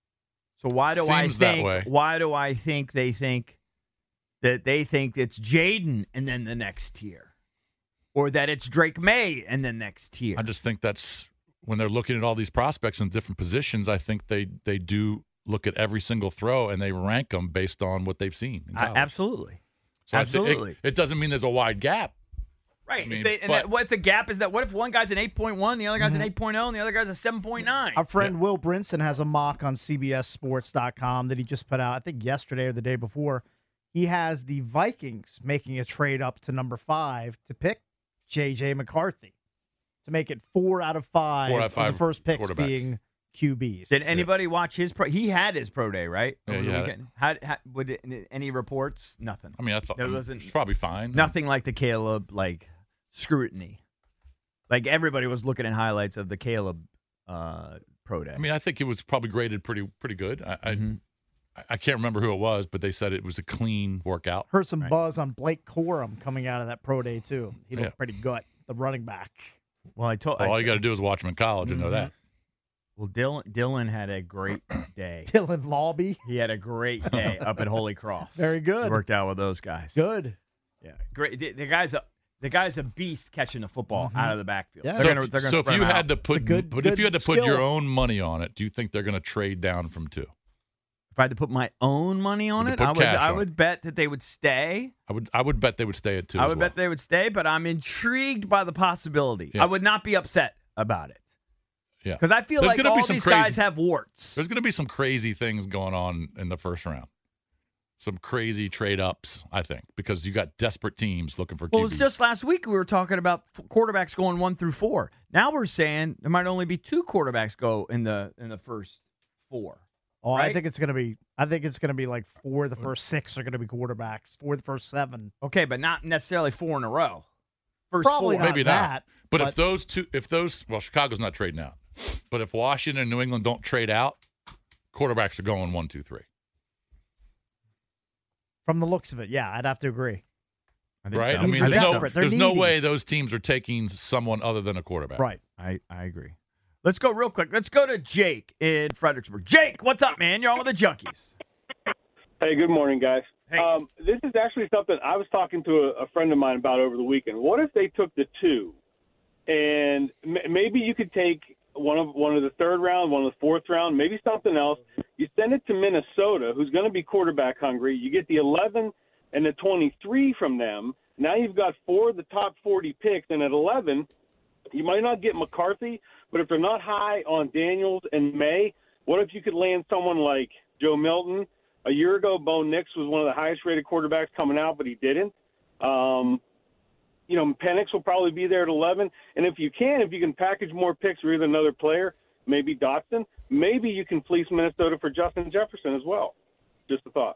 So why do I Seems that think? way. Why do I think they think that they think it's Jaden and then the next tier, or that it's Drake May and then next tier? I just think that's when they're looking at all these prospects in different positions. I think they they do look at every single throw and they rank them based on what they've seen. in I- college. absolutely. So I thi- it- Absolutely. it, doesn't mean there's a wide gap. Right. I mean, if they, and but- that, what if the gap is that? What if one guy's an eight point one, the other guy's Mm-hmm. an eight point oh, and the other guy's a seven point nine? Our friend Will Brinson has a mock on C B S Sports dot com that he just put out, I think yesterday or the day before. He has the Vikings making a trade up to number five to pick J J McCarthy to make it four out of five, Four out of of five the first picks quarterbacks. being Q Bs. Did anybody watch his pro? He had his pro day, right? Yeah, Over he the had it. weekend. How, how, would it, any reports? Nothing. I mean, I thought There I mean, wasn't- it's probably fine. Nothing like the Caleb like scrutiny. Like everybody was looking at highlights of the Caleb uh, pro day. I mean, I think it was probably graded pretty pretty good. I, Mhm. I I can't remember who it was, but they said it was a clean workout. Heard some Right. buzz on Blake Corum coming out of that pro day, too. He looked Yeah. pretty good, the running back. well, I told. Well, all I, you got to do is watch him in college and know Mm-hmm. that. well, Dylan Dylan had a great day. Dylan Lobby, He had a great day up at Holy Cross. very He good. worked out with those guys. Good. Yeah, great. The, the guy's a the guy's a beast catching the football out of the backfield. Yeah. They're So, gonna, if, they're gonna so if spread you him had out. to put, good- but if you had to good put your skill. own money on it, do you think they're going to trade down from two? If I had to put my own money on You it, could put I would cash I on would it. bet that they would stay. I would I would bet they would stay at two. I as would well. bet they would stay, but I'm intrigued by the possibility. Yeah. I would not be upset about it. Yeah, Because I feel There's like gonna all be some these crazy- guys have warts. There's going to be some crazy things going on in the first round. Some crazy trade ups, I think, because you got desperate teams looking for Well, Q it Bs. was just last week we were talking about f- quarterbacks going one through four. Now we're saying there might only be two quarterbacks go in the in the first four. Oh, I Right? think it's gonna be. I think it's gonna be like four of the first six are gonna be quarterbacks. Four of the first seven. Okay, but not necessarily four in a row. First Probably four. not Maybe that. not. But, but- if those two, if those, well, Chicago's not trading out. But if Washington and New England don't trade out, quarterbacks are going one, two, three. From the looks of it, yeah, I'd have to agree. I think Right? so. I mean, Teams are there's no, desperate. They're there's no needy. way those teams are taking someone other than a quarterback. Right. I, I agree. Let's go real quick. Let's go to Jake in Fredericksburg. Jake, what's up, man? You're on with the Junkies. Hey, good morning, guys. Hey. Um, this is actually something I was talking to a, a friend of mine about over the weekend. What if they took the two, and m- maybe you could take one of one of the third round, one of the fourth round, maybe something else. You send it to Minnesota, who's going to be quarterback hungry. You get the eleven and the twenty-three from them. Now you've got four of the top forty picks, and at eleven, you might not get McCarthy, but if they're not high on Daniels and May, what if you could land someone like Joe Milton? A year ago, Bo Nix was one of the highest-rated quarterbacks coming out, but he didn't. Um, you know, Penix will probably be there at eleven. And if you can, if you can package more picks for either another player, maybe Dotson, maybe you can fleece Minnesota for Justin Jefferson as well. Just a thought.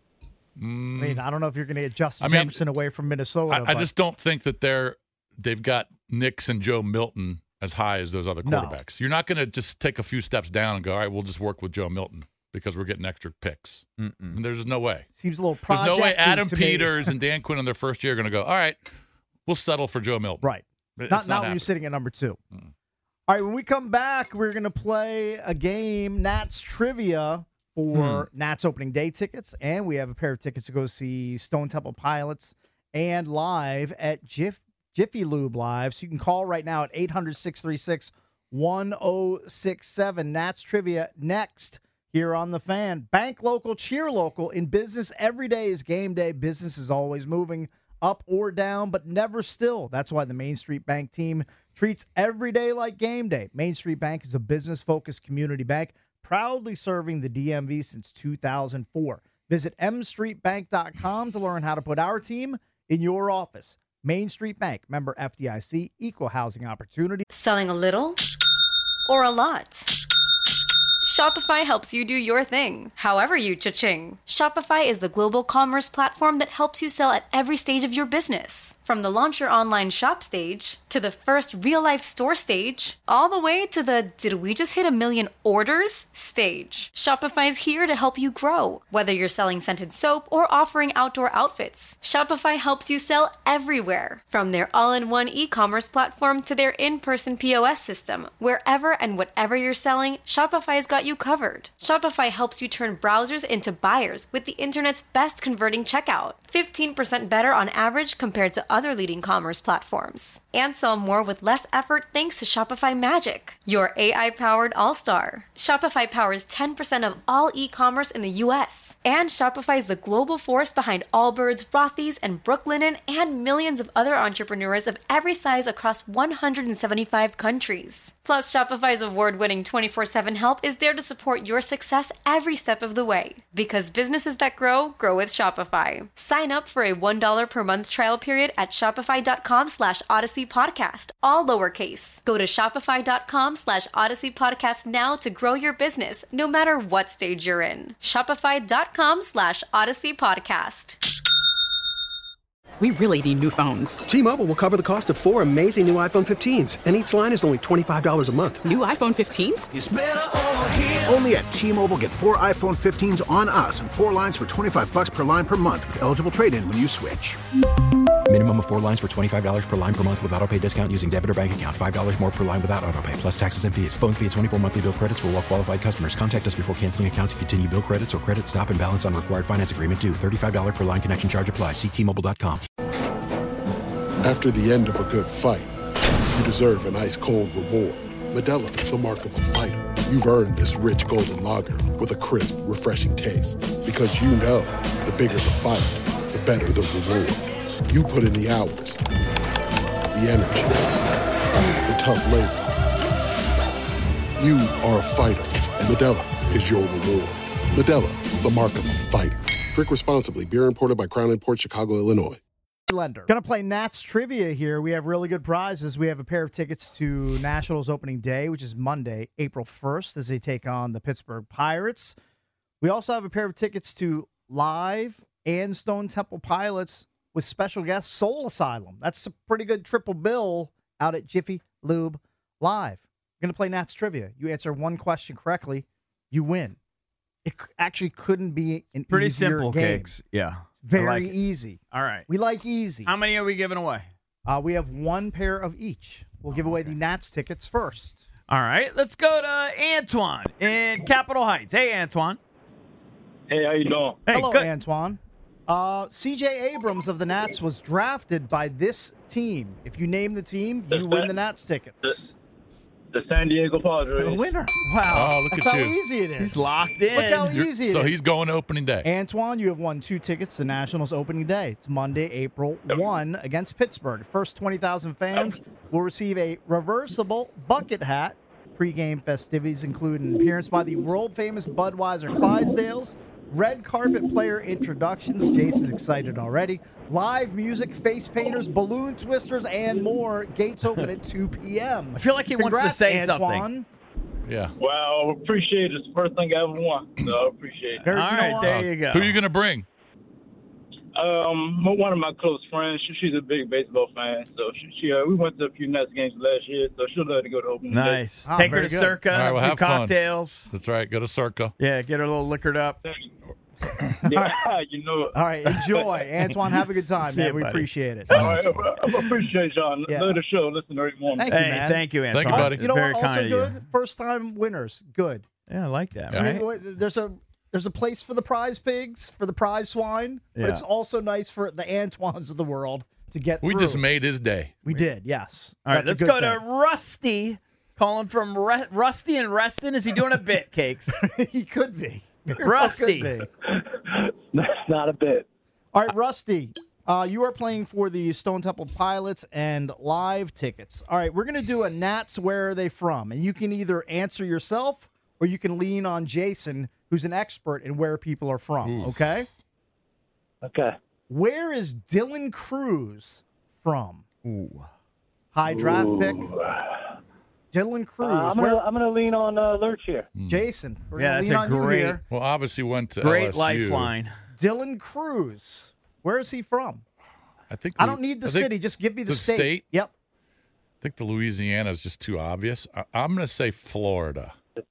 Mm. I mean, I don't know if you're going to get Justin I mean, Jefferson away from Minnesota. I, I just don't think that they're they've got Nix and Joe Milton as high as those other quarterbacks. No. You're not going to just take a few steps down and go, all right, we'll just work with Joe Milton because we're getting extra picks. I mean, there's just no way. Seems a little There's no way Adam to Peters me. and Dan Quinn in their first year are going to go, all right, we'll settle for Joe Milton. Right. It's Not, not when happening. you're sitting at number two. Mm. All right, when we come back, we're going to play a game, Nats Trivia, for Hmm. Nats opening day tickets, and we have a pair of tickets to go see Stone Temple Pilots and live at Jiff, Jiffy Lube Live. So you can call right now at eight hundred, six three six, one oh six seven. Nats Trivia next here on The Fan. Bank local, cheer local. In business, every day is game day. Business is always moving up or down, but never still. That's why the Main Street Bank team treats every day like game day. Main Street Bank is a business-focused community bank, proudly serving the D M V since two thousand four. Visit m street bank dot com to learn how to put our team in your office. Main Street Bank, member F D I C, equal housing opportunity. Selling a little or a lot? Shopify helps you do your thing, however you cha-ching. Shopify is the global commerce platform that helps you sell at every stage of your business. From the launch your online shop stage, to the first real-life store stage, all the way to the did we just hit a million orders stage. Shopify's here to help you grow. Whether you're selling scented soap or offering outdoor outfits, Shopify helps you sell everywhere. From their all-in-one e-commerce platform to their in-person P O S system, wherever and whatever you're selling, Shopify's got you covered. Shopify helps you turn browsers into buyers with the internet's best converting checkout. fifteen percent better on average compared to other leading commerce platforms. And sell more with less effort thanks to Shopify Magic, your A I-powered all-star. Shopify powers ten percent of all e-commerce in the U S. And Shopify is the global force behind Allbirds, Rothy's, and Brooklinen, and millions of other entrepreneurs of every size across one hundred seventy-five countries. Plus, Shopify's award-winning twenty-four seven help is there to support your success every step of the way. Because businesses that grow, grow with Shopify. Sign up for a one dollar per month trial period at shopify.com slash Odyssey Podcast, all lowercase. Go to shopify.com slash Odyssey Podcast now to grow your business, no matter what stage you're in. Shopify.com slash Odyssey Podcast. We really need new phones. T-Mobile will cover the cost of four amazing new iPhone fifteens, and each line is only twenty-five dollars a month. New iPhone fifteens? It's better over here. Only at T-Mobile, get four iPhone fifteens on us and four lines for twenty-five bucks per line per month with eligible trade-in when you switch. Minimum of four lines for twenty-five dollars per line per month with autopay discount using debit or bank account. five dollars more per line without autopay, plus taxes and fees. Phone fee at twenty-four monthly bill credits for well-qualified customers. Contact us before canceling account to continue bill credits or credit stop and balance on required finance agreement due. thirty-five dollars per line connection charge applies. See T Mobile dot com. After the end of a good fight, you deserve an ice-cold reward. Modelo is the mark of a fighter. You've earned this rich golden lager with a crisp, refreshing taste. Because you know, the bigger the fight, the better the reward. You put in the hours, the energy, the tough labor. You are a fighter, and Modelo is your reward. Modelo, the mark of a fighter. Drink responsibly. Beer imported by Crown Imports, Chicago, Illinois. Lender. Going to play Nats Trivia here. We have really good prizes. We have a pair of tickets to Nationals opening day, which is Monday, April first, as they take on the Pittsburgh Pirates. We also have a pair of tickets to Live and Stone Temple Pilots with special guest Soul Asylum. That's a pretty good triple bill out at Jiffy Lube Live. We're going to play Nats Trivia. You answer one question correctly, you win. It actually couldn't be an Pretty easier simple, game. Cakes. Yeah. Very I like it. easy. All right. We like easy. How many are we giving away? Uh, we have one pair of each. We'll give away the Nats tickets first. All right. Let's go to Antoine in Capitol Heights. Hey, Antoine. Hey, how you doing? Hey, Hello, good. Antoine. Uh, C J Abrams of the Nats was drafted by this team. If you name the team, you win the Nats tickets. The San Diego Padres. The winner. Wow. Oh, look That's at how you. easy it is. He's locked in. Look how You're- easy it is. so he's going opening day. Antoine, you have won two tickets to Nationals opening day. It's Monday, April first against Pittsburgh. First twenty thousand fans will receive a reversible bucket hat. Pre-game festivities include an appearance by the world-famous Budweiser Clydesdales, red carpet player introductions. Jason's excited already. Live music, face painters, balloon twisters, and more. Gates open at two p.m. I feel like he wants to Congrats, say Antoine. something. Yeah. Wow, appreciate it. It's the first thing I ever won. So I appreciate it. All right, there you go. Who are you going to bring? Um, one of my close friends, she, she's a big baseball fan, so she, she uh, we went to a few Nets games last year, so she'll let her go to opening day. Nice. Oh, Take her very to good. Circa, All right, well, a few have fun. cocktails. That's right. Go to Circa. Yeah, get her a little liquored up. Yeah, you know. All right, enjoy. Antoine, have a good time, See man. you, we buddy. appreciate it. All right, I, I appreciate y'all. Yeah. Love the show. Listen every morning. Thank you, Hey, man. thank you, Antoine. Thank you, buddy. You know Very what? kind Also of good. you. First time winners. Good. Yeah, I like that. I Right? mean, w- there's a there's a place for the prize pigs, for the prize swine, but Yeah. it's also nice for the Antoines of the world to get We through. just made his day. We did, yes. All right, That's a let's good go to thing. Rusty. Calling from Re- Rusty and Reston. Is he doing a bit, Cakes? He could be. Very well Rusty. could be. That's not a bit. All right, Rusty, uh, you are playing for the Stone Temple Pilots and live tickets. All right, we're going to do a Nats Where Are They From? And you can either answer yourself or you can lean on Jason, who's an expert in where people are from, okay? Okay. Where is Dylan Cruz from? Ooh. High draft pick. Dylan Cruz. Uh, I'm Where- gonna I'm gonna lean on uh, Lurch here. Jason. We're Yeah, gonna that's lean a on you great- here. Well, obviously went to Great L S U. lifeline. Dylan Cruz. Where is he from? I think I Lu- don't need the I think city. Just give me the, the state. state? Yep. I think the Louisiana is just too obvious. I, I'm going to say Florida,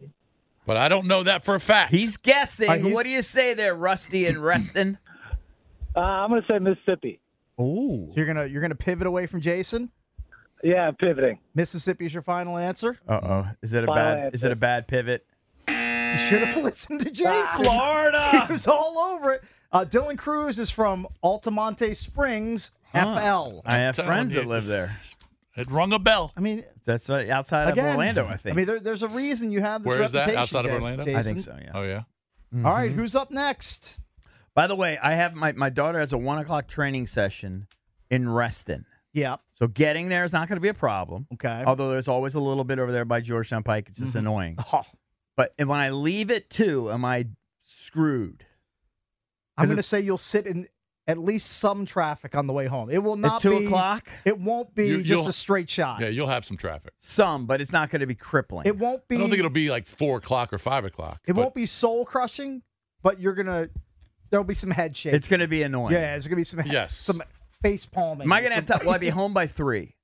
but I don't know that for a fact. He's guessing. All right, he's- What do you say there, Rusty and Reston? Uh, I'm gonna say Mississippi. Ooh. So you're gonna you're gonna pivot away from Jason. Yeah, I'm pivoting. Mississippi is your final answer. Uh oh. Is it a Final bad? Is it a answer. bad pivot? You should have listened to Jason. Florida. He was all over it. Uh, Dylan Cruz is from Altamonte Springs, F L. I have telling friends you, that live just- there. It rung a bell. I mean, That's right, outside again, of Orlando, I think. I mean, there, there's a reason you have this Where is that? reputation. Outside of Jas- Orlando? Jason. I think so. Yeah. Oh, yeah. All right, who's up next? By the way, I have my my daughter has a one o'clock training session in Reston. Yeah. So getting there is not going to be a problem. Okay. Although there's always a little bit over there by Georgetown Pike. It's just annoying. Oh, But when I leave at two, am I screwed? I'm 'Cause going to it's- say you'll sit in at least some traffic on the way home. It will not At two be o'clock? It won't be You- just you'll- a straight shot. Yeah, you'll have some traffic. Some, but it's not going to be crippling. It won't be. I don't think it'll be like four o'clock or five o'clock. It but won't be soul crushing, but you're gonna. There'll be some head shake. It's going to be annoying. Yeah, there's gonna be some. Yes. Some face palming. Am I going to have some- time? Will I be home by three?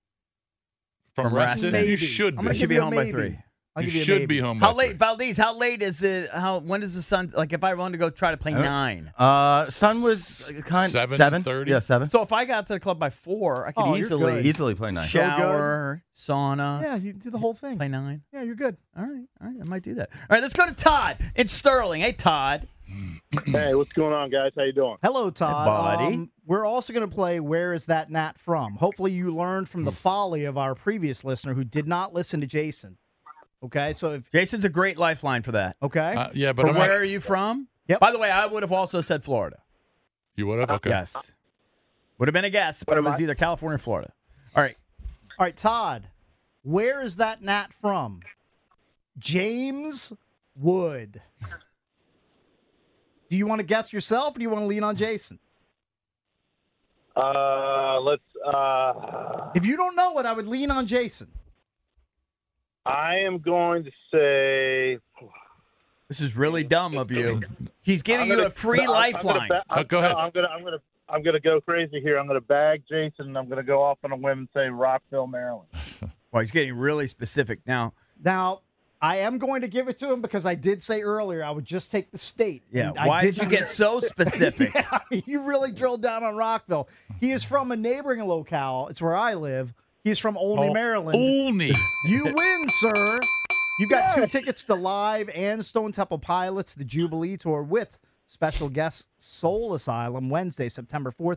From from Reston, Maybe. you should I'm be. gonna I should give be you a home by maybe. three. I'll You give you a should maybe. be home How by late, three. Valdez? How late is it? How when does the sun? Like if I wanted to go try to play nine. Uh, sun was kind Seven seven thirty? Yeah, seven. So if I got to the club by four, I could Oh, you're easily good. Easily play nine. shower, sauna, Yeah, you do the whole thing. play nine. Yeah, you're good. All right, all right, I might do that. All right, let's go to Todd in Sterling. Hey, Todd. Hey, what's going on, guys? How you doing? Hello, Todd. buddy. Um, we're also going to play Where Is That Gnat From? Hopefully, you learned from the folly of our previous listener who did not listen to Jason. Okay, so if Jason's a great lifeline for that. okay, Uh, yeah, but From I'm where not- are you from? Yep. By the way, I would have also said Florida. you would have? Okay. Yes. Would have been a guess, but it was either California or Florida. All right. all right, Todd. Where is that gnat from? James Wood. Do you want to guess yourself, or do you want to lean on Jason? Uh, let's. Uh, If you don't know it, I would lean on Jason. I am going to say. This is really dumb of you. He's giving I'm you gonna- a free I'm- I'm lifeline. gonna ba- I'm, Oh, go ahead. I'm gonna. I'm gonna. I'm gonna go crazy here. I'm gonna bag Jason. and I'm gonna go off on a whim and say Rockville, Maryland. Well, he's getting really specific now. Now, I am going to give it to him because I did say earlier I would just take the state. Yeah. And I Why did you not- get so specific? Yeah, you really drilled down on Rockville. He is from a neighboring locale. It's where I live. He's from Olney, Oh, Maryland. Olney. You win, sir. You've got two tickets to Live and Stone Temple Pilots, the Jubilee Tour with special guest Soul Asylum, Wednesday, September fourth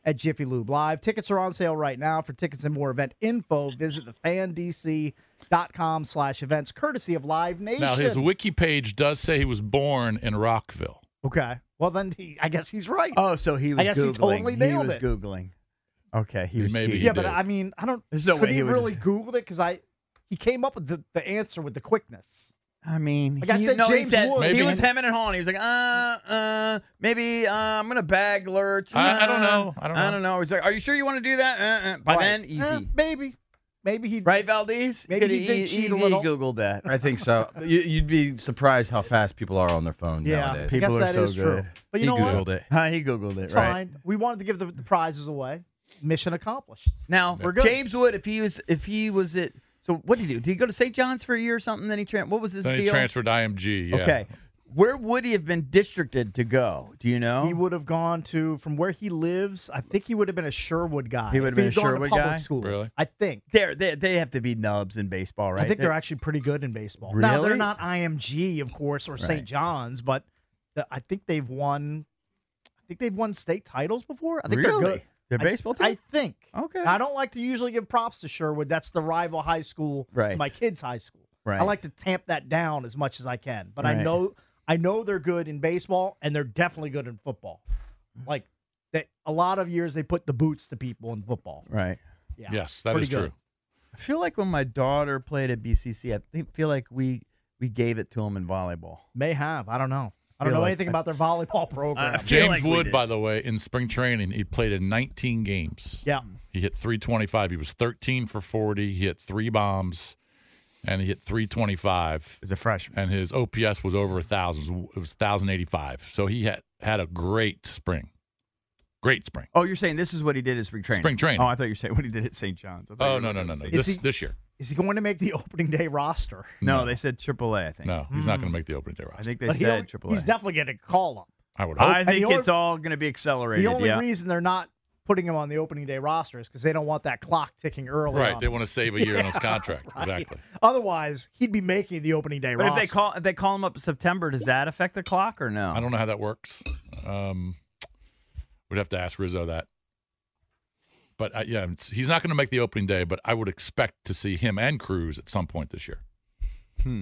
at Jiffy Lube Live. Tickets are on sale right now. For tickets and more event info, visit the fan d c dot com slash events, courtesy of Live Nation. Now, his wiki page does say he was born in Rockville. Okay. Well, then he, I guess he's right. Oh, so he was I guess Googling. he totally nailed he was it. Googling. Okay, he was Maybe cheating. he yeah, but did. I mean, I don't. There's no could way he, he would really just- Googled it? Because I, he came up with the, the answer with the quickness. I mean, Like I he, said, no, James he said, Wood. He Maybe was he- hemming and hawing. He was like, uh, uh, maybe uh, I'm gonna bag lurch. I- I don't Uh, know. I don't I know. don't know. He's like, are you sure you want to do that? Uh, uh. By Right. then, easy. Eh, maybe, maybe he. Right, Valdez? Maybe Could he did cheat a he little. Googled that. I think so. You, you'd be surprised how fast people are on their phones Yeah, nowadays. I guess People are that so is true. good. But you he know Googled what? it. Huh, he Googled it, It's right? fine. We wanted to give the, the prizes away. Mission accomplished. Now, We're good. James Wood, if he was, if he was at, so what did he do? Did he go to Saint John's for a year or something? Then he tra- what was his Then he deal? transferred to I M G. Yeah. Okay, where would he have been districted to go? Do you know? He would have gone to from where he lives. I think he would have been a Sherwood guy. He would have if been a he'd gone to Sherwood public guy? School. Really? I think. They're, they they have to be nubs in baseball, right? I think they're, actually pretty good in baseball. Really? Now they're not I M G, of course, or Right. Saint John's, but the, I think they've won. I think they've won state titles before. I think Really? they're good. Their I- baseball team? I think. Okay. I don't like to usually give props to Sherwood. That's the rival high school Right. to my kids' high school. Right. I like to tamp that down as much as I can. But I Right. know I know they're good in baseball and they're definitely good in football. Like that a lot of years they put the boots to people in football. right. Yeah. Yes, that Pretty is good. true. I feel like when my daughter played at B C C, I think, feel like we we gave it to him in volleyball. May have. I don't know. I don't Feel know like- anything about their volleyball program. I feel James like we Wood, did. by the way, in spring training, he played in nineteen games. yeah. He hit three twenty-five. He was thirteen for forty. He hit three bombs, and he hit three twenty-five. As a freshman. And his O P S was over a thousand. It was one thousand eighty-five. So he had had a great spring. Great spring. Oh, you're saying this is what he did at spring training? Spring training. Oh, I thought you were saying what he did at Saint John's. I thought Oh you no were no no gonna no! say- Is This he- this year. Is he going to make the opening day roster? No, No. they said triple A, I think. No, he's not going to make the opening day I roster. think they But he'll- said triple A. he's definitely going to call up. I would hope. I And think the only- it's all going to be accelerated. The only yeah. reason they're not putting him on the opening day roster is because they don't want that clock ticking early. right. on They him. want to save a year on his Yeah, contract. right. Exactly. Otherwise, he'd be making the opening day But roster. if they call if they call him up in September, does that affect the clock or no? I don't know how that works. Um, we'd have to ask Rizzo that. But uh, yeah, it's, he's not going to make the opening day. But I would expect to see him and Cruz at some point this year. Hmm.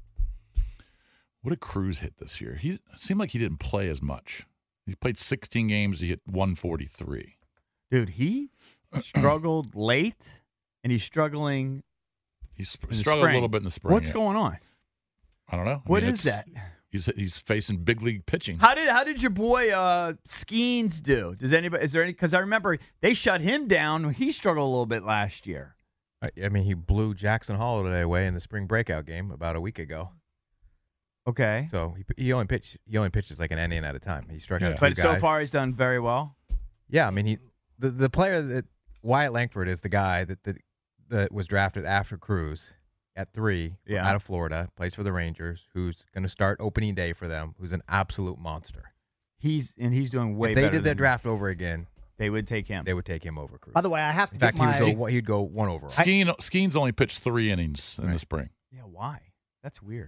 What did Cruz hit this year? He it seemed like he didn't play as much. He played sixteen games. He hit one forty-three. Dude, he struggled late, and he's struggling. He sp- in the struggled a spring. little bit in the spring. What's yeah. going on? I don't know. I What mean, is it's- that? He's he's facing big league pitching. How did how did your boy uh, Skeens do? Does anybody is there any? Because I remember they shut him down. He struggled a little bit last year. I, I mean, he blew Jackson Holiday away in the spring breakout game about a week ago. Okay, So he, he only pitched he only pitches like an inning at a time. He struck out Yeah. two but so guys. far he's done very well. Yeah, I mean he the, the player that Wyatt Langford is the guy that, that that was drafted after Cruz at three Yeah. out of Florida, plays for the Rangers, who's going to start opening day for them, who's an absolute monster. He's and he's doing way. if they better did their than- draft over again, they would take him. they would take him over Cruz. By the way, I have to in get fact, my. he would go he'd go one overall. Skeen Skeen's only pitched three innings in the spring. yeah, why? That's weird.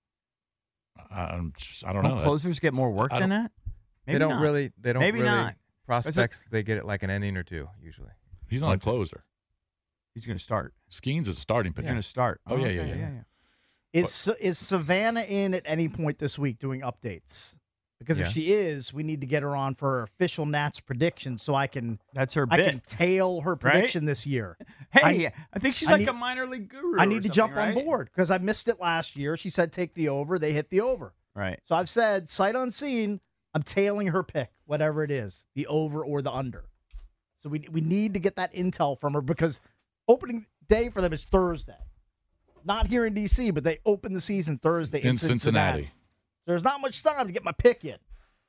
I'm just, I don't Don't know. closers get more work I than don't- that? they Maybe don't not. really they don't Maybe really not. prospects. They get it like an inning or two usually. He's not a closer. He's going to start. Skeen's is a starting He's pitcher. going to start. Oh, yeah, yeah, okay, yeah. yeah, yeah. Is is Savannah in at any point this week doing updates? Because Yeah. if she is, we need to get her on for her official Nats prediction so I can That's her I bit. can tail her prediction this year. Hey, I, I think she's I like need- a minor league guru. I or need to something, jump right? on board because I missed it last year. She said take the over. They hit the over. Right. So I've said sight unseen, I'm tailing her pick, whatever it is, the over or the under. So we we need to get that intel from her because opening day for them is Thursday. Not here in D C, but they open the season Thursday in, in Cincinnati. Cincinnati. There's not much time to get my pick in.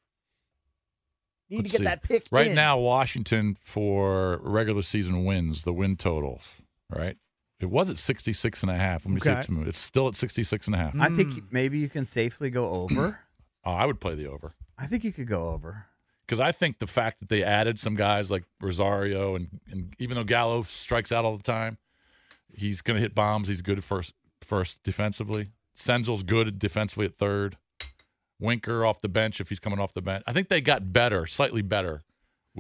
Need Let's to get see. that pick right in. now. Washington for regular season wins, the win totals. Right, it was at sixty-six and a half. Let me see. Okay. It's, it's still at sixty-six and a half. I Hmm. think maybe you can safely go over. Oh, I would play the over I think you could go over. because I think the fact that they added some guys like Rosario and, and even though Gallo strikes out all the time, he's going to hit bombs. He's good first first defensively. Senzel's good defensively at third. Winker off the bench if he's coming off the bench. I think they got better, slightly better, with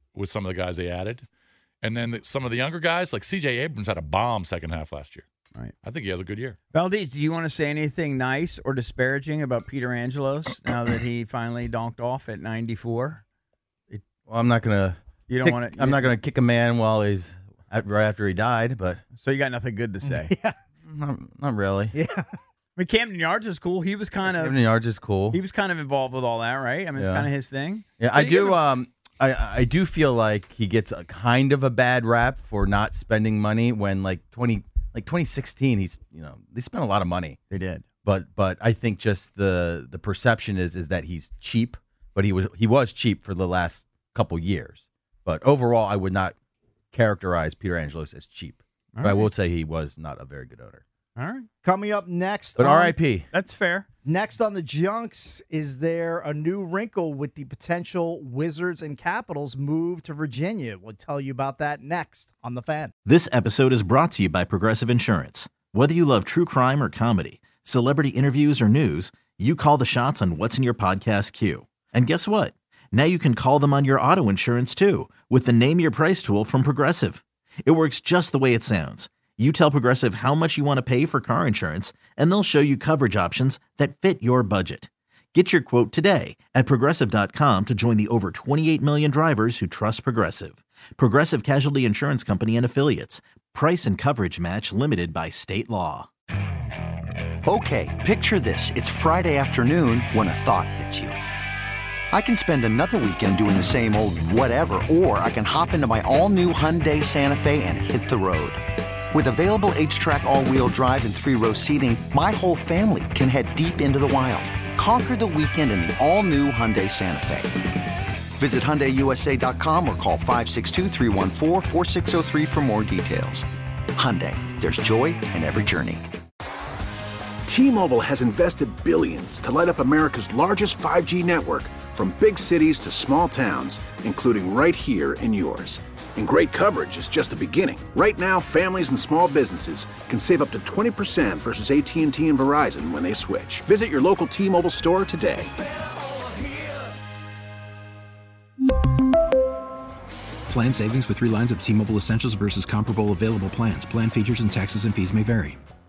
with some of the guys they added. And then the, some of the younger guys, like C J Abrams had a bomb second half last year. Right. I think he has a good year. Valdez, do you want to say anything nice or disparaging about Peter Angelos now that he finally donked off at ninety-four? Well, I'm not gonna. You don't kick, want to. I'm not gonna kick a man while he's at, right after he died. But so you got nothing good to say. Yeah. Not, not really. Yeah. I mean, Camden Yards is cool. He was kind of Camden Yards is cool. He was kind of involved with all that, right? I mean, it's Yeah. kind of his thing. Yeah, Did I he give do. him- Um, I I do feel like he gets a kind of a bad rap for not spending money when like twenty like twenty sixteen. He's you know they spent a lot of money. They did. But but I think just the the perception is is that he's cheap. But he was he was cheap for the last couple years. But overall, I would not characterize Peter Angelos as cheap. All but I right. will say he was not a very good owner. All right. Coming up next. But on- R I P That's fair. Next on the Junks, is there a new wrinkle with the potential Wizards and Capitals move to Virginia? We'll tell you about that next on The Fan. This episode is brought to you by Progressive Insurance. Whether you love true crime or comedy, celebrity interviews or news, you call the shots on what's in your podcast queue. And guess what? Now you can call them on your auto insurance too with the Name Your Price tool from Progressive. It works just the way it sounds. You tell Progressive how much you want to pay for car insurance, and they'll show you coverage options that fit your budget. Get your quote today at Progressive dot com to join the over twenty-eight million drivers who trust Progressive. Progressive Casualty Insurance Company and Affiliates. Price and coverage match limited by state law. Okay, picture this. It's Friday afternoon when a thought hits you. I can spend another weekend doing the same old whatever, or I can hop into my all-new Hyundai Santa Fe and hit the road. With available H-Track all-wheel drive and three-row seating, my whole family can head deep into the wild. Conquer the weekend in the all-new Hyundai Santa Fe. Visit Hyundai U S A dot com or call five six two, three one four, four six zero three for more details. Hyundai, there's joy in every journey. T-Mobile has invested billions to light up America's largest five G network, from big cities to small towns, including right here in yours. And great coverage is just the beginning. Right now, families and small businesses can save up to twenty percent versus A T and T and Verizon when they switch. Visit your local T-Mobile store today. Plan savings with three lines of T-Mobile Essentials versus comparable available plans. Plan features and taxes and fees may vary.